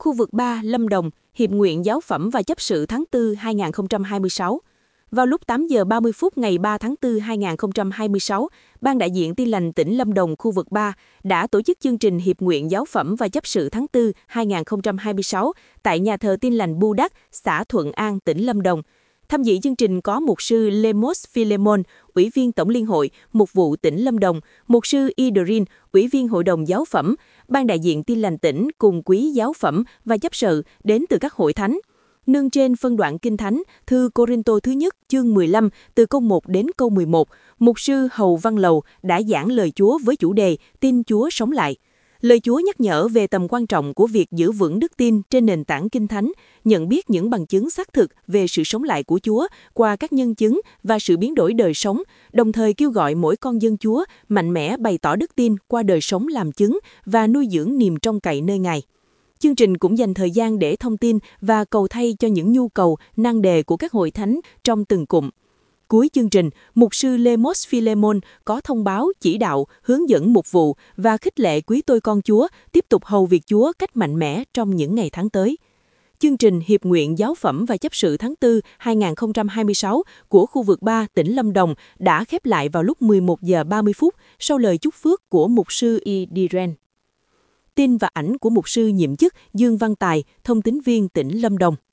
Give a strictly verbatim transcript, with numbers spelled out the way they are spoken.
Khu vực ba, Lâm Đồng, Hiệp nguyện Giáo phẩm và Chấp sự tháng tư hai nghìn không trăm hai mươi sáu. Vào lúc tám giờ ba mươi phút ngày ba tháng tư hai nghìn không trăm hai mươi sáu, Ban đại diện Tin lành tỉnh Lâm Đồng khu vực ba đã tổ chức chương trình Hiệp nguyện Giáo phẩm và Chấp sự tháng tư hai nghìn không trăm hai mươi sáu tại nhà thờ Tin lành Bu Đắc, xã Thuận An, tỉnh Lâm Đồng. Tham dự chương trình có mục sư Lemos Philemon, Ủy viên Tổng liên hội, Mục vụ tỉnh Lâm Đồng, mục sư Idrin, Ủy viên Hội đồng Giáo phẩm, Ban đại diện Tin lành tỉnh cùng quý giáo phẩm và chấp sự đến từ các hội thánh. Nương trên phân đoạn Kinh Thánh, thư Cô-rinh-tô thứ nhất, chương mười lăm, từ câu một đến câu mười một, mục sư Hầu Văn Lầu đã giảng lời Chúa với chủ đề Tin Chúa sống lại. Lời Chúa nhắc nhở về tầm quan trọng của việc giữ vững đức tin trên nền tảng Kinh Thánh, nhận biết những bằng chứng xác thực về sự sống lại của Chúa qua các nhân chứng và sự biến đổi đời sống, đồng thời kêu gọi mỗi con dân Chúa mạnh mẽ bày tỏ đức tin qua đời sống làm chứng và nuôi dưỡng niềm trông cậy nơi Ngài. Chương trình cũng dành thời gian để thông tin và cầu thay cho những nhu cầu, nan đề của các hội thánh trong từng cụm. Cuối chương trình, mục sư Lemos Philemon có thông báo, chỉ đạo, hướng dẫn mục vụ và khích lệ quý tôi con Chúa tiếp tục hầu việc Chúa cách mạnh mẽ trong những ngày tháng tới. Chương trình Hiệp nguyện Giáo phẩm và Chấp sự tháng tư hai nghìn không trăm hai mươi sáu của khu vực ba tỉnh Lâm Đồng đã khép lại vào lúc mười một giờ ba mươi phút sau lời chúc phước của mục sư Idren. Tin và ảnh của mục sư nhiệm chức Dương Văn Tài, thông tín viên tỉnh Lâm Đồng.